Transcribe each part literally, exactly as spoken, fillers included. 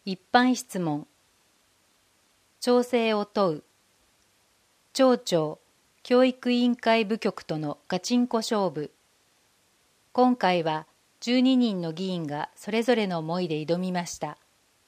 一般質問。調整を問う。町長、教育委員会部局とのガチンコ勝負。今回はじゅうににんの議員がそれぞれの思いで挑みました。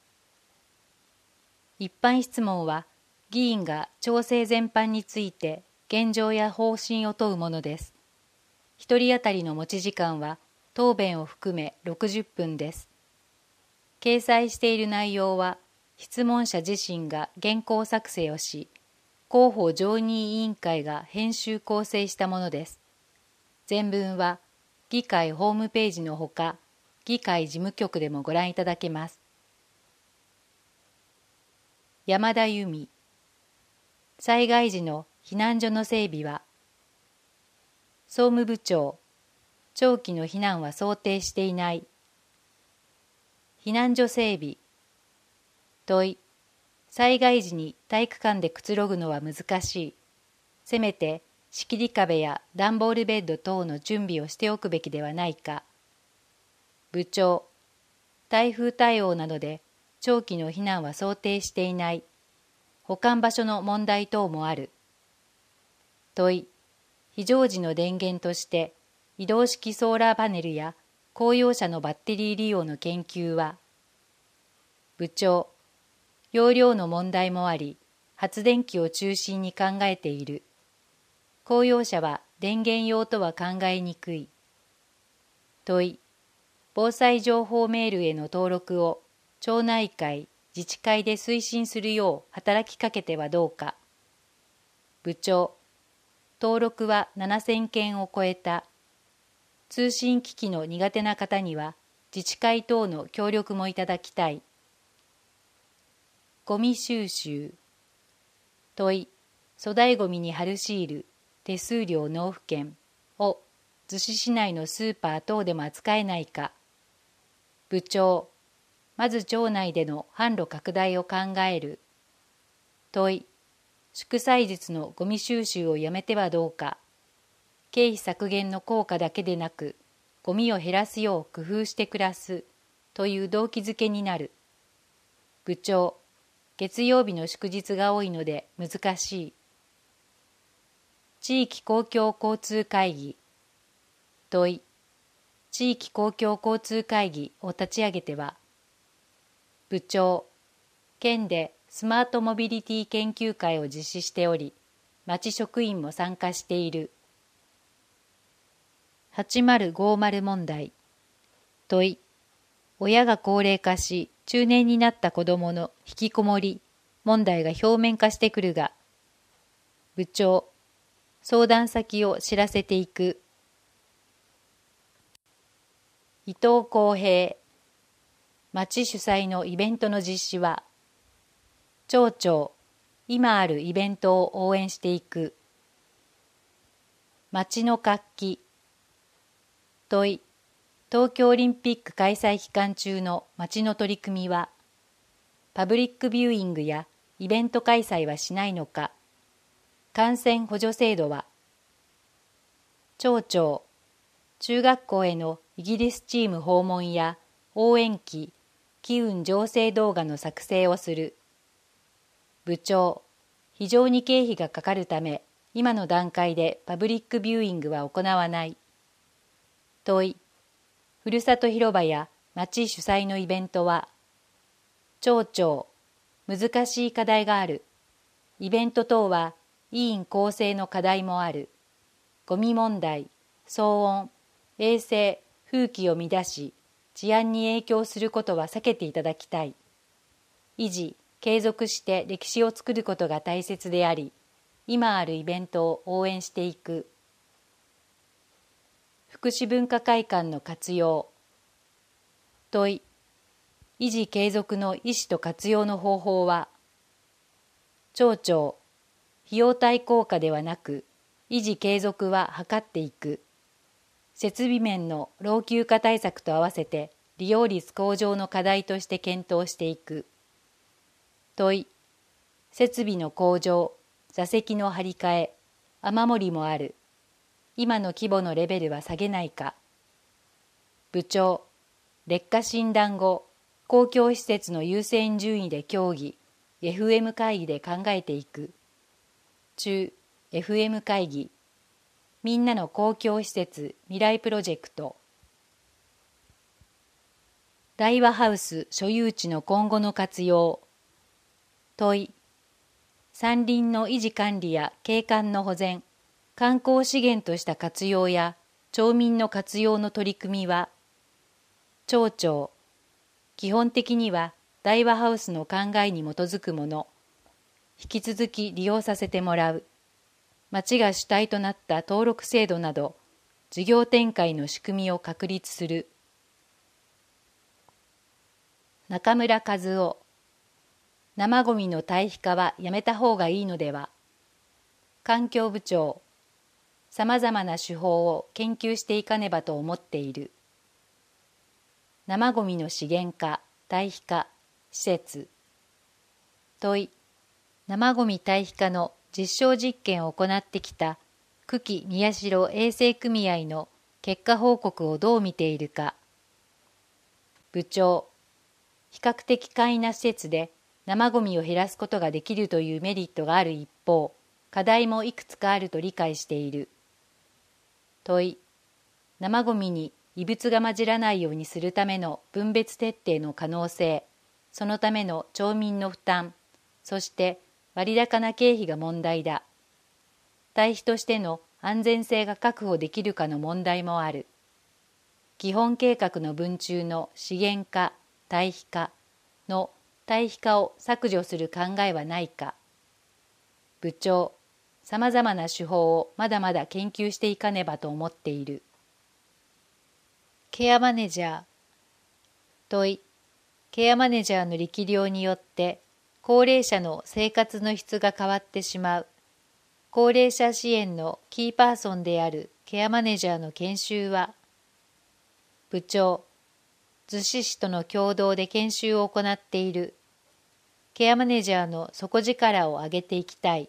一般質問は、議員が調整全般について現状や方針を問うものです。一人当たりの持ち時間は答弁を含めろくじゅっぷんです。掲載している内容は、質問者自身が原稿作成をし、広報常任委員会が編集構成したものです。全文は議会ホームページのほか、議会事務局でもご覧いただけます。山田由美。災害時の避難所の整備は、総務部長、長期の避難は想定していない。避難所整備。問い。災害時に体育館でくつろぐのは難しい。せめて仕切り壁や段ボールベッド等の準備をしておくべきではないか。部長。台風対応などで長期の避難は想定していない。保管場所の問題等もある。問い。非常時の電源として移動式ソーラーパネルや公用車のバッテリー利用の研究は。部長。容量の問題もあり、発電機を中心に考えている。公用車は電源用とは考えにくい。問い。防災情報メールへの登録を町内会、自治会で推進するよう働きかけてはどうか。部長。登録はななせんけんを超えた。通信機器の苦手な方には自治会等の協力もいただきたい。ゴミ収集。問い。粗大ゴミに貼るシール、手数料納付券を逗子市内のスーパー等でも扱えないか。部長。まず町内での販路拡大を考える。問い。祝祭日のゴミ収集をやめてはどうか。経費削減の効果だけでなく、ゴミを減らすよう工夫して暮らすという動機づけになる。部長。月曜日の祝日が多いので難しい。地域公共交通会議。問い。地域公共交通会議を立ち上げては。部長。県でスマートモビリティ研究会を実施しており、町職員も参加している。はちまるごまる問題。問い。親が高齢化し、中年になった子どもの引きこもり問題が表面化してくるが。部長。相談先を知らせていく。伊藤公平。町主催のイベントの実施は。町長。今あるイベントを応援していく。町の活気。問い。東京オリンピック開催期間中の町の取り組みは。パブリックビューイングやイベント開催はしないのか。感染補助制度は。町長。中学校へのイギリスチーム訪問や応援旗、機運醸成動画の作成をする。部長。非常に経費がかかるため、今の段階でパブリックビューイングは行わない。問い。ふるさと広場や町主催のイベントは。町長。難しい課題がある。イベント等は委員構成の課題もある。ゴミ問題、騒音、衛生、風紀を乱し、治安に影響することは避けていただきたい。維持、継続して歴史を作ることが大切であり、今あるイベントを応援していく。福祉文化会館の活用。問い。維持継続の意思と活用の方法は。町長。費用対効果ではなく、維持継続は図っていく。設備面の老朽化対策と合わせて利用率向上の課題として検討していく。問い。設備の向上、座席の張り替え、雨漏りもある。今の規模のレベルは下げないか。部長。劣化診断後、 公共施設の優先順位で協議、エフエム 会議で考えていく。中、エフエム 会議。みんなの公共施設未来プロジェクト。大和ハウス所有地の今後の活用。問い。山林の維持管理や景観の保全、観光資源とした活用や町民の活用の取り組みは、町長、基本的には大和ハウスの考えに基づくもの、引き続き利用させてもらう、町が主体となった登録制度など、事業展開の仕組みを確立する。中村和夫、生ごみの堆肥化はやめた方がいいのでは。環境部長、さまざまな手法を研究していかねばと思っている。生ごみの資源化、堆肥化、施設。問い。生ごみ堆肥化の実証実験を行ってきた久喜宮代衛生組合の結果報告をどう見ているか。部長、比較的簡易な施設で生ごみを減らすことができるというメリットがある一方、課題もいくつかあると理解している。問い。生ごみに異物が混じらないようにするための分別徹底の可能性、そのための町民の負担、そして割高な経費が問題だ。堆肥としての安全性が確保できるかの問題もある。基本計画の文中の資源化、堆肥化の堆肥化を削除する考えはないか。部長、さまざまな手法をまだまだ研究していかねばと思っている。ケアマネージャー。問い。ケアマネージャーの力量によって高齢者の生活の質が変わってしまう。高齢者支援のキーパーソンであるケアマネージャーの研修は、部長、逗子市との共同で研修を行っている。ケアマネージャーの底力を上げていきたい。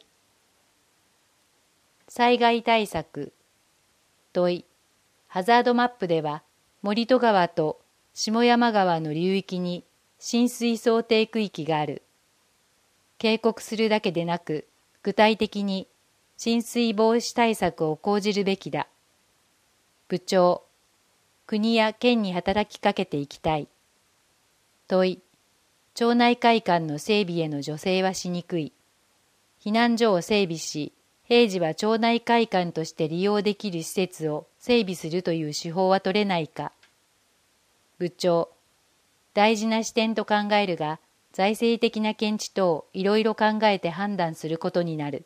災害対策。問い。ハザードマップでは、森戸川と下山川の流域に浸水想定区域がある。警告するだけでなく、具体的に浸水防止対策を講じるべきだ。部長、国や県に働きかけていきたい。問い。町内会館の整備への助成はしにくい。避難所を整備し、平時は町内会館として利用できる施設を整備するという手法は取れないか。部長、大事な視点と考えるが、財政的な見地等いろいろ考えて判断することになる。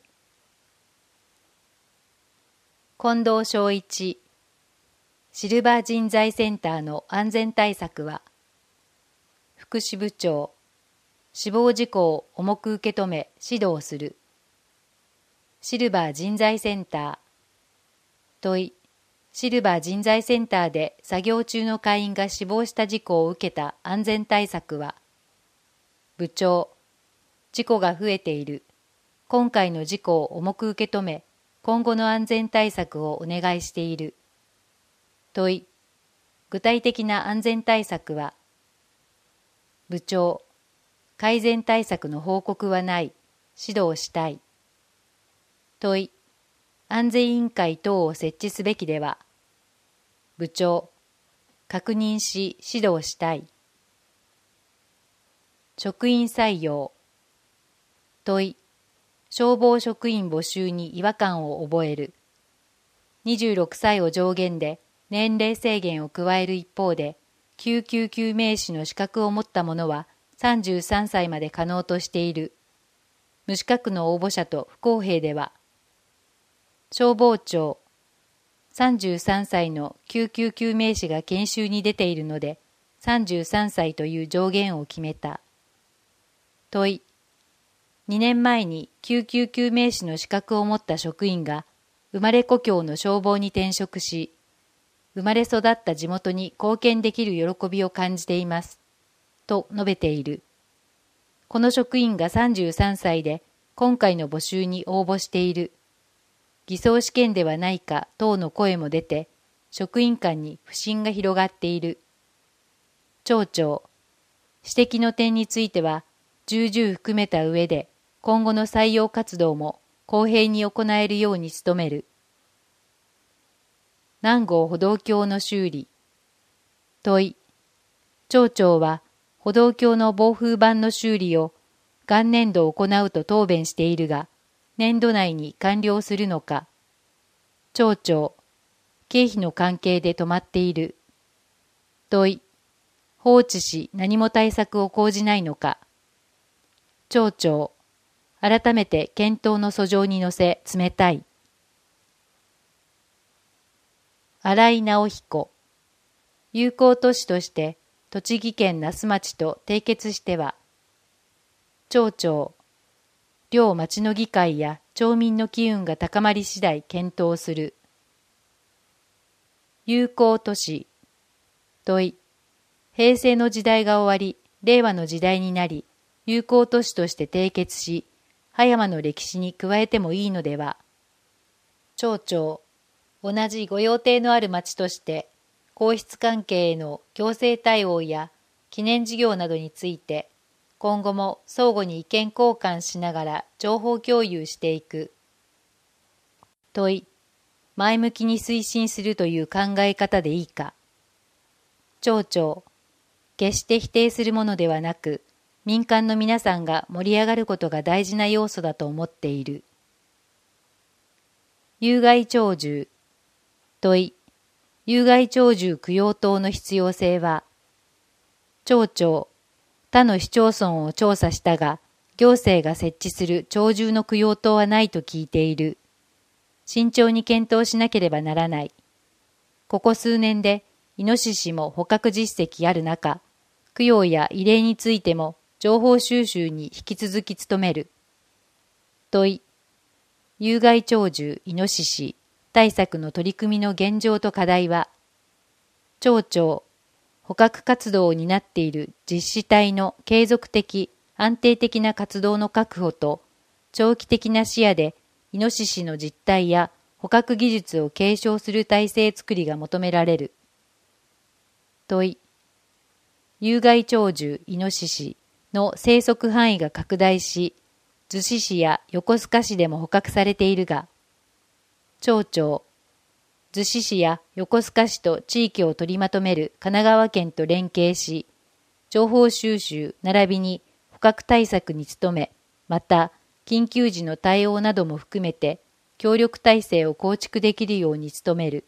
近藤昭一、シルバー人材センターの安全対策は、福祉部長、死亡事故を重く受け止め指導する。シルバー人材センター。問い。シルバー人材センターで作業中の会員が死亡した事故を受けた安全対策は、部長、事故が増えている。今回の事故を重く受け止め、今後の安全対策をお願いしている。問い。具体的な安全対策は、部長、改善対策の報告はない。指導したい。問い。安全委員会等を設置すべきでは。部長、確認し指導したい。職員採用。問い。消防職員募集に違和感を覚える。にじゅうろくさいを上限で年齢制限を加える一方で、救急救命士の資格を持った者はさんじゅうさんさいまで可能としている。無資格の応募者と不公平では。消防庁、さんじゅうさんさいの救急救命士が研修に出ているので、さんじゅうさんさいという上限を決めた。問い。にねんまえに救急救命士の資格を持った職員が、生まれ故郷の消防に転職し、生まれ育った地元に貢献できる喜びを感じています。と述べている。この職員がさんじゅうさんさいで今回の募集に応募している。偽装試験ではないか等の声も出て、職員間に不信が広がっている。町長、 指摘の点については重々含めた上で、今後の採用活動も公平に行えるように努める。南郷歩道橋の修理。問い。町長は歩道橋の防風板の修理を元年度行うと答弁しているが、年度内に完了するのか。町長。経費の関係で止まっている。問い。放置し何も対策を講じないのか。町長。改めて検討の訴状に乗せ冷たい。新井直彦。友好都市として栃木県那須町と締結しては、町長。両町の議会や町民の機運が高まり次第検討する。友好都市。問い。平成の時代が終わり、令和の時代になり、友好都市として締結し、葉山の歴史に加えてもいいのでは。町長。同じ御用邸のある町として、皇室関係への行政対応や記念事業などについて、今後も相互に意見交換しながら情報共有していく。問い。前向きに推進するという考え方でいいか。町長。決して否定するものではなく、民間の皆さんが盛り上がることが大事な要素だと思っている。有害鳥獣。問い。有害鳥獣供養塔の必要性は。町長。他の市町村を調査したが、行政が設置する鳥獣の供養塔はないと聞いている。慎重に検討しなければならない。ここ数年で、イノシシも捕獲実績ある中、供養や慰霊についても情報収集に引き続き努める。問い。有害鳥獣イノシシ対策の取り組みの現状と課題は、町長。捕獲活動を担っている実施体の継続的、安定的な活動の確保と、長期的な視野でイノシシの実態や捕獲技術を継承する体制づくりが求められる。問い。有害鳥獣イノシシの生息範囲が拡大し、逗子市や横須賀市でも捕獲されているが、町長。逗子市や横須賀市と地域を取りまとめる神奈川県と連携し、情報収集並びに捕獲対策に努め、また緊急時の対応なども含めて協力体制を構築できるように努める。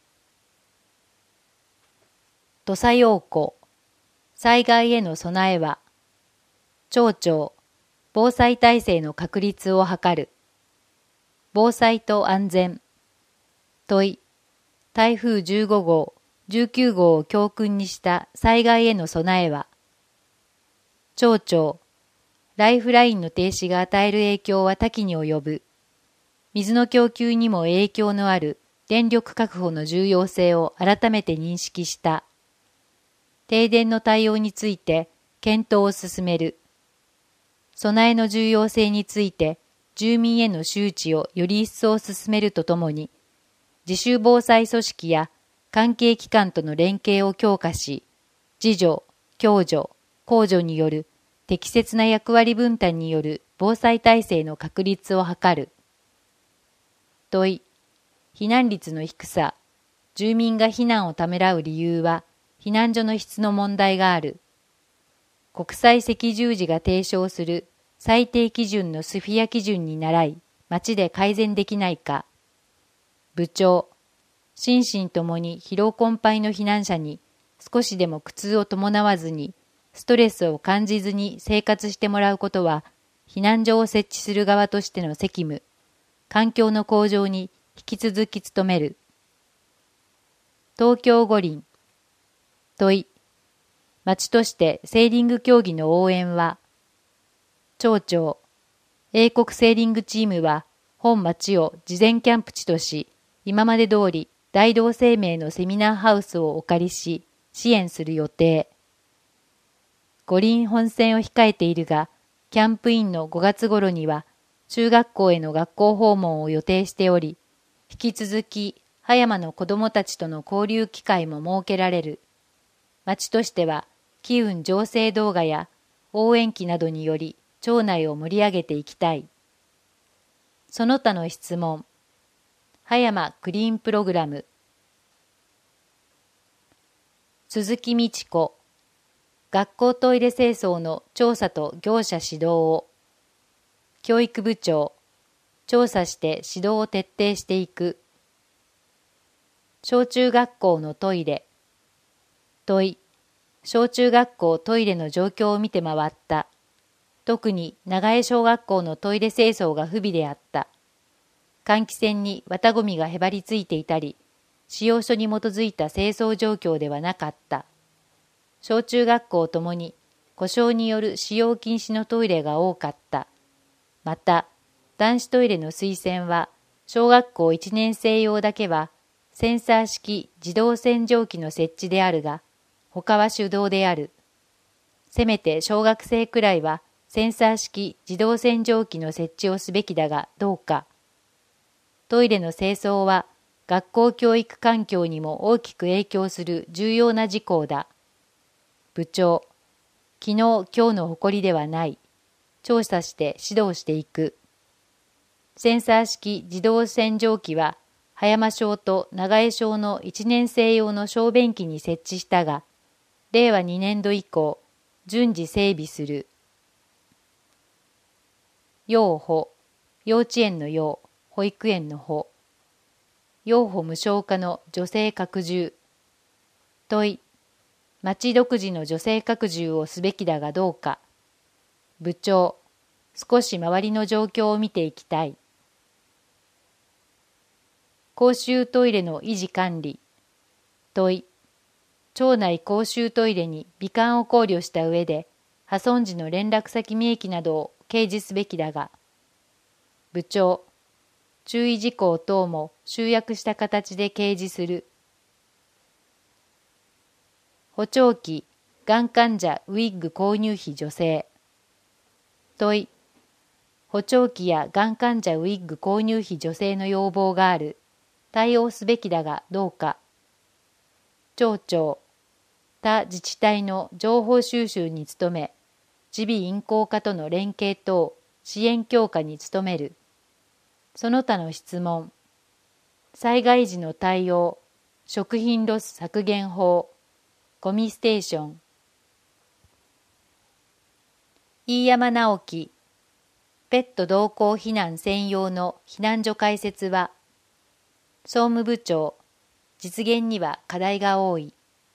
土佐陽子。災害への備えは。町長。防災体制の確立を図る。防災と安全。問い。台風じゅうご号、じゅうきゅう号を教訓にした災害への備えは。町長。ライフラインの停止が与える影響は多岐に及ぶ。水の供給にも影響のある電力確保の重要性を改めて認識した。停電の対応について検討を進める。備えの重要性について住民への周知をより一層進めるとともに、自主防災組織や関係機関との連携を強化し、自助、共助、公助による適切な役割分担による防災体制の確立を図る。問い。避難率の低さ、住民が避難をためらう理由は、避難所の質の問題がある。国際赤十字が提唱する最低基準のスフィア基準に倣い、町で改善できないか。部長。心身ともに疲労困憊の避難者に少しでも苦痛を伴わずに、ストレスを感じずに生活してもらうことは、避難所を設置する側としての責務、環境の向上に引き続き努める。東京五輪。問い。町としてセーリング競技の応援は。町長。英国セーリングチームは本町を事前キャンプ地とし、今まで通り大同生命のセミナーハウスをお借りし、支援する予定。五輪本選を控えているが、キャンプインのごがつ頃には中学校への学校訪問を予定しており、引き続き葉山の子どもたちとの交流機会も設けられる。町としては機運醸成動画や応援旗などにより町内を盛り上げていきたい。その他の質問。葉山クリーンプログラム。鈴木美智子。学校トイレ清掃の調査と業者指導を。教育部長。調査して指導を徹底していく。小中学校のトイレ。問い。小中学校トイレの状況を見て回った。特に長江小学校のトイレ清掃が不備であった。換気扇に綿ごみがへばりついていたり、使用書に基づいた清掃状況ではなかった。小中学校ともに故障による使用禁止のトイレが多かった。また、男子トイレの水洗は、小学校いちねん生用だけは、センサー式自動洗浄機の設置であるが、他は手動である。せめて小学生くらいは、センサー式自動洗浄機の設置をすべきだがどうか。トイレの清掃は学校教育環境にも大きく影響する重要な事項だ。部長、昨日今日の誇りではない。調査して指導していく。センサー式自動洗浄機は葉山小と長江小のいちねん生用の小便器に設置したが、れいわにねんど以降、順次整備する。幼保、幼稚園の幼、保育園の保。幼保無償化の女性拡充。問い。町独自の女性拡充をすべきだがどうか。部長、少し周りの状況を見ていきたい。公衆トイレの維持管理。問い。町内公衆トイレに美観を考慮した上で、破損時の連絡先明記などを掲示すべきだが。部長、注意事項等も集約した形で掲示する。補聴器、がん患者ウィッグ購入費助成。問い。補聴器やがん患者ウィッグ購入費助成の要望がある。対応すべきだがどうか。町長、他自治体の情報収集に努め、耳鼻咽喉科との連携等支援強化に努める。その他の質問。災害時の対応、食品ロス削減法、ゴミステーション。飯山直樹、ペット同行避難専用の避難所開設は、総務部長、実現には課題が多い。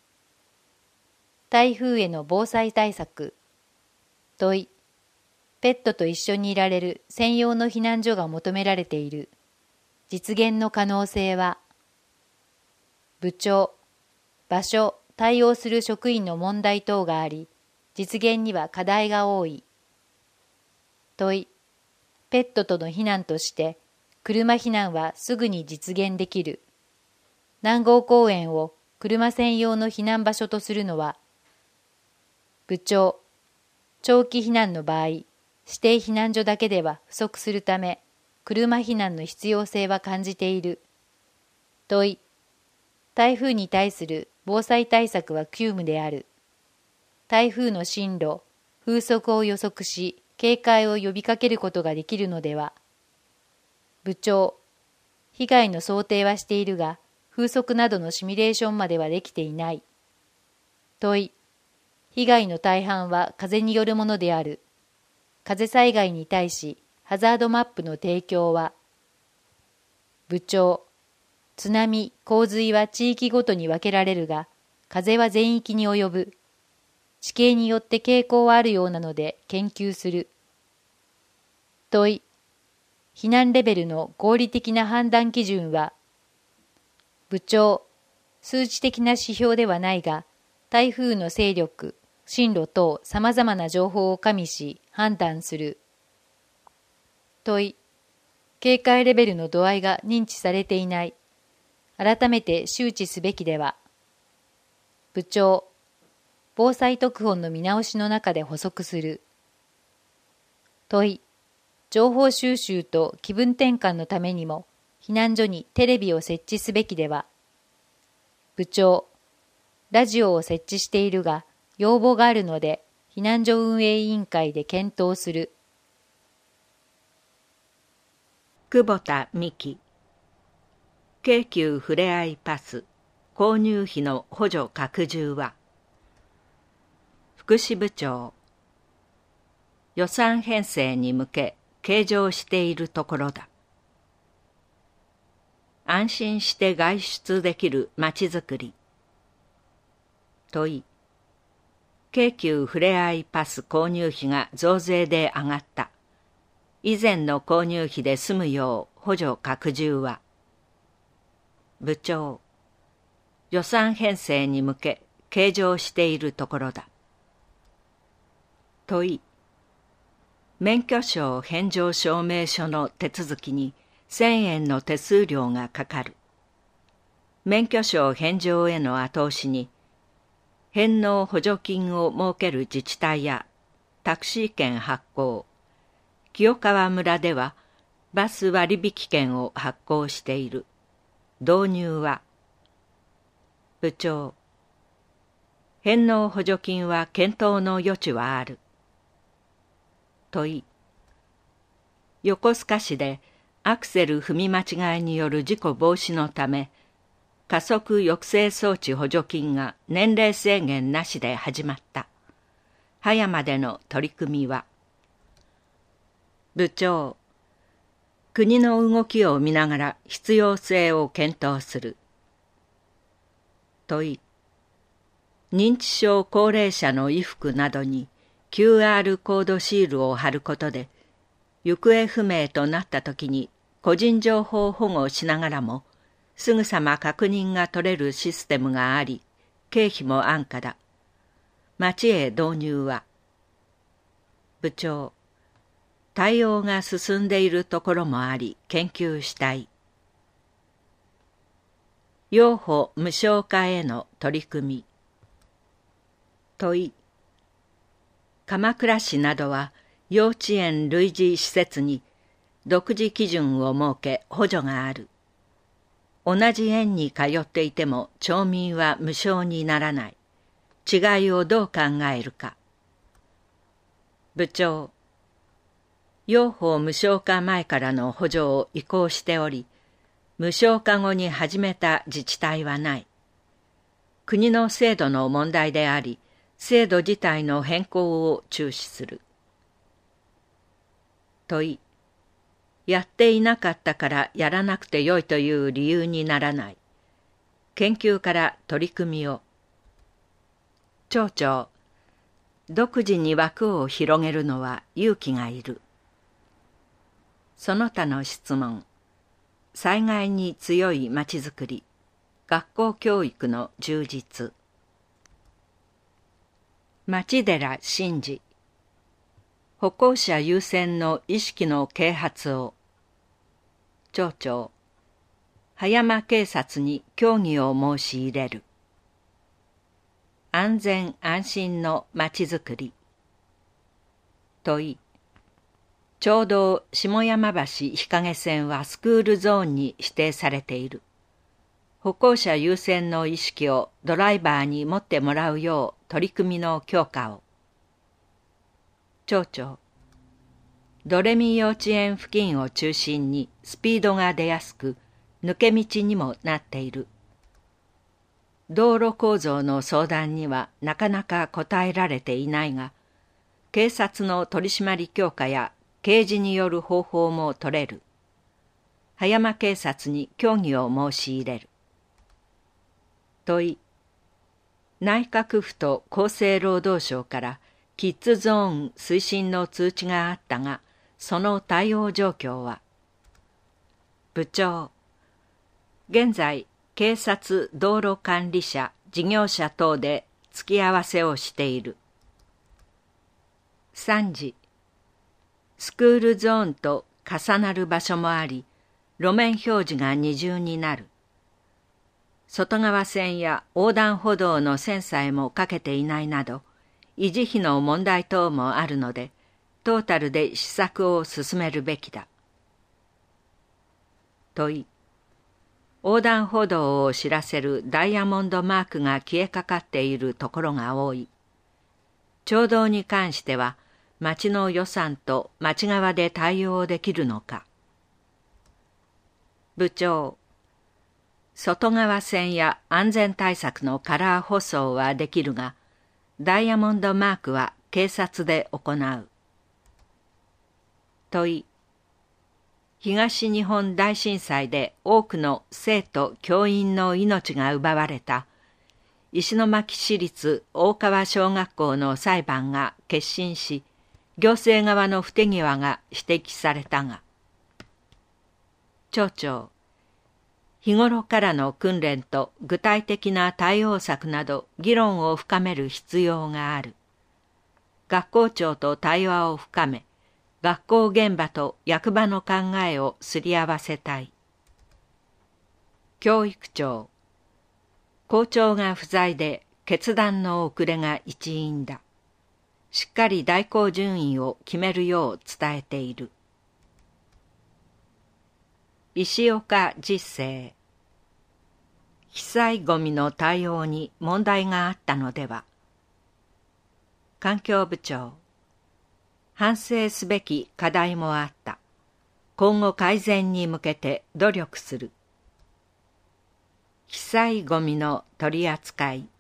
台風への防災対策。問い。ペットと一緒にいられる専用の避難所が求められている。実現の可能性は。部長、場所、対応する職員の問題等があり、実現には課題が多い。問い。ペットとの避難として、車避難はすぐに実現できる。南郷公園を車専用の避難場所とするのは。部長、長期避難の場合、指定避難所だけでは不足するため、車避難の必要性は感じている。問い。台風に対する防災対策は急務である。台風の進路、風速を予測し、警戒を呼びかけることができるのでは。部長、被害の想定はしているが、風速などのシミュレーションまではできていない。問い。被害の大半は風によるものである。風災害に対し、ハザードマップの提供は。部長、津波、洪水は地域ごとに分けられるが、風は全域に及ぶ。地形によって傾向はあるようなので研究する。問い。避難レベルの合理的な判断基準は。部長、数値的な指標ではないが、台風の勢力、進路等様々な情報を加味し判断する。問い。警戒レベルの度合いが認知されていない。改めて周知すべきでは。部長、防災特本の見直しの中で補足する。問い。情報収集と気分転換のためにも、避難所にテレビを設置すべきでは。部長、ラジオを設置しているが、 要望があるので避難所運営委員会で検討する。 久保田美希。京急ふれあいパス購入費の補助拡充は。福祉部長。予算編成に向け計上しているところだ。安心して外出できるまちづくり。問い。京急ふれあいパス購入費が増税で上がった。以前の購入費で済むよう補助拡充は。部長。予算編成に向け計上しているところだ。問い。免許証返上証明書の手続きにせんえんの手数料がかかる。免許証返上への後押しに、返納補助金を設ける自治体やタクシー券発行、清川村ではバス割引券を発行している。導入は。部長。返納補助金は検討の余地はある。問い。横須賀市でアクセル踏み間違いによる事故防止のため、加速抑制装置補助金が年齢制限なしで始まった。葉山での取り組みは。部長。国の動きを見ながら必要性を検討する。問い。認知症高齢者の衣服などに キューアール コードシールを貼ることで、行方不明となったときに個人情報保護をしながらも、すぐさま確認が取れるシステムがあり、経費も安価だ。町へ導入は。部長。対応が進んでいるところもあり、研究したい。幼保無償化への取り組み。問い。鎌倉市などは幼稚園類似施設に独自基準を設け補助がある。同じ園に通っていても町民は無償にならない。違いをどう考えるか。部長。幼保無償化前からの補助を移行しており、無償化後に始めた自治体はない。国の制度の問題であり、制度自体の変更を注視する。問い。やっていなかったからやらなくてよいという理由にならない。研究から取り組みを。町長。独自に枠を広げるのは勇気がいる。その他の質問。災害に強いまちづくり。学校教育の充実。町寺真治。歩行者優先の意識の啓発を。町長。葉山警察に協議を申し入れる。安全安心のまちづくり。問い。町道下山橋日陰線はスクールゾーンに指定されている。歩行者優先の意識をドライバーに持ってもらうよう取り組みの強化を。町長。ドレミ幼稚園付近を中心にスピードが出やすく、抜け道にもなっている。道路構造の相談にはなかなか答えられていないが、警察の取り締まり強化や掲示による方法も取れる。葉山警察に協議を申し入れる。問い。内閣府と厚生労働省からキッズゾーン推進の通知があったが、その対応状況は。部長。現在、警察道路管理者、事業者等で付き合わせをしている。さんじ。スクールゾーンと重なる場所もあり、路面表示が二重になる。外側線や横断歩道の線さえもかけていないなど、維持費の問題等もあるので、トータルで施策を進めるべきだ。問い。横断歩道を知らせるダイヤモンドマークが消えかかっているところが多い。 町道に関しては町の予算と町側で対応できるのか。部長、外側線や安全対策のカラー舗装はできるが、ダイヤモンドマークは警察で行う。問い、東日本大震災で多くの生徒教員の命が奪われた石巻市立大川小学校の裁判が結審し、行政側の不手際が指摘されたが、町長、日頃からの訓練と具体的な対応策など議論を深める必要がある。学校長と対話を深め、学校現場と役場の考えをすり合わせたい。教育長、校長が不在で決断の遅れが一因だ。しっかり代行順位を決めるよう伝えている。石岡実生、被災ゴミの対応に問題があったのでは。環境部長、反省すべき課題もあった。今後改善に向けて努力する。被災ゴミの取り扱い。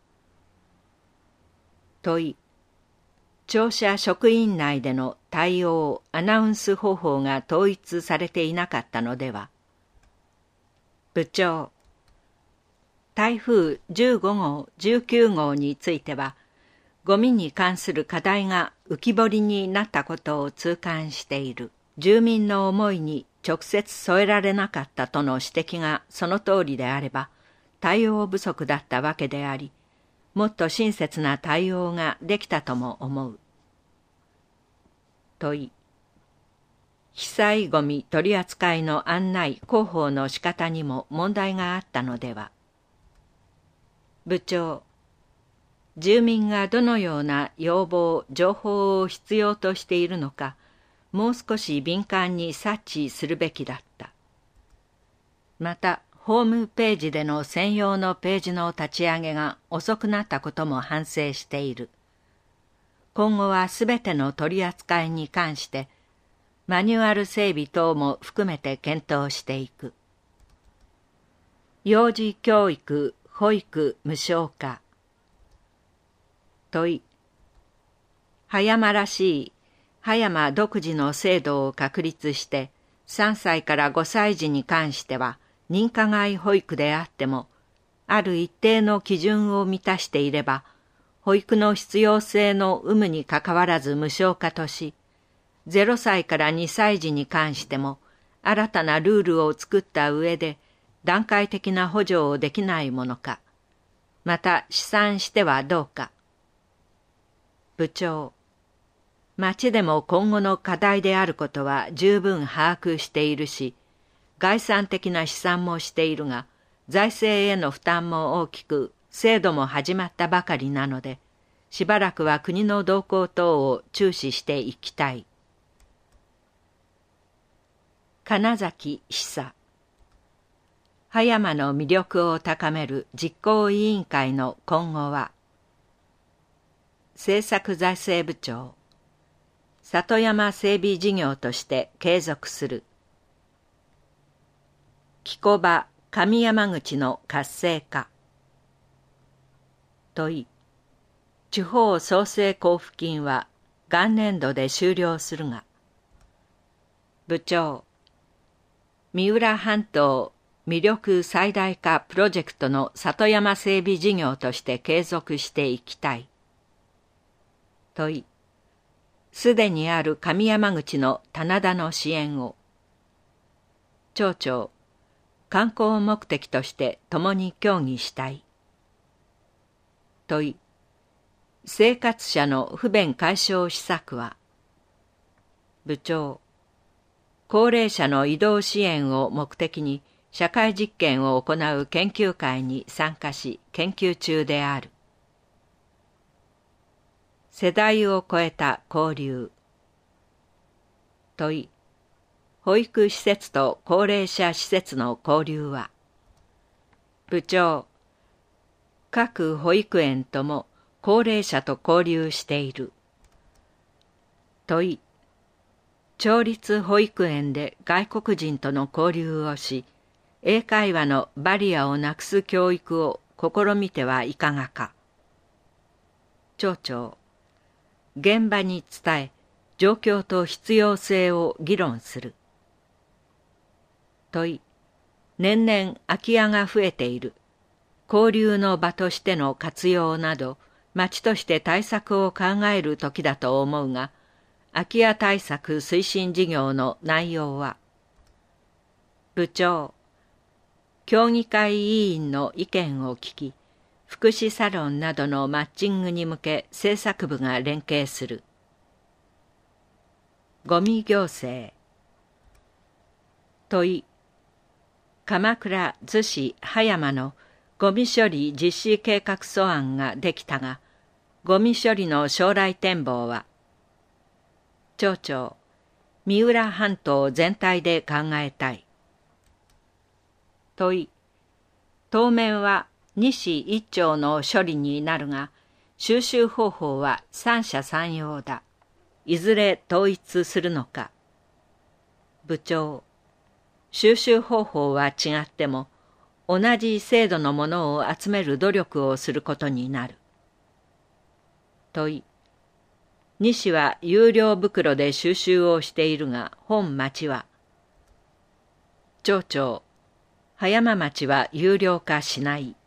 問い、庁舎職員内での対応アナウンス方法が統一されていなかったのでは。部長、台風じゅうごごう、じゅうきゅうごうについては、ゴミに関する課題が浮き彫りになったことを痛感している。住民の思いに直接添えられなかったとの指摘がその通りであれば、対応不足だったわけであり、もっと親切な対応ができたとも思う。問い、被災ゴミ取り扱いの案内・広報の仕方にも問題があったのでは。部長、住民がどのような要望・情報を必要としているのか、もう少し敏感に察知するべきだった。また、ホームページでの専用のページの立ち上げが遅くなったことも反省している。今後はすべての取り扱いに関して、マニュアル整備等も含めて検討していく。幼児教育・保育無償化。問い、葉山らしい葉山独自の制度を確立して、さんさいからごさい児に関しては、認可外保育であっても、ある一定の基準を満たしていれば、保育の必要性の有無にかかわらず無償化とし、ゼロさいからにさい児に関しても、新たなルールを作った上で、段階的な補助をできないものか、また試算してはどうか。部長、町でも今後の課題であることは十分把握しているし、概算的な試算もしているが、財政への負担も大きく、制度も始まったばかりなので、しばらくは国の動向等を注視していきたい。金崎久、葉山の魅力を高める実行委員会の今後は。政策財政部長、里山整備事業として継続する。木古場上山口の活性化。問い、地方創生交付金は元年度で終了するが。部長、三浦半島魅力最大化プロジェクトの里山整備事業として継続していきたい。問い、すでにある上山口の棚田の支援を。町長、観光目的として共に協議したい。問い、生活者の不便解消施策は。部長、高齢者の移動支援を目的に社会実験を行う研究会に参加し研究中である。世代を超えた交流。問い、保育施設と高齢者施設の交流は。部長、各保育園とも高齢者と交流している。 問い。町立保育園で外国人との交流をし、英会話のバリアをなくす教育を試みてはいかがか。町長。現場に伝え、状況と必要性を議論する。問い。年々空き家が増えている。交流の場としての活用など、町として対策を考える時だと思うが、空き家対策推進事業の内容は。部長。協議会委員の意見を聞き、福祉サロンなどのマッチングに向け政策部が連携する。ゴミ行政。問い。鎌倉、逗子、葉山のゴミ処理実施計画素案ができたが、ゴミ処理の将来展望は。町長。三浦半島全体で考えたい。問い。当面は西一町の処理になるが、収集方法は三者三様だ。いずれ統一するのか。部長。収集方法は違っても、同じ精度のものを集める努力をすることになる。問い。西は有料袋で収集をしているが、本町は。町長。葉山町は有料化しない。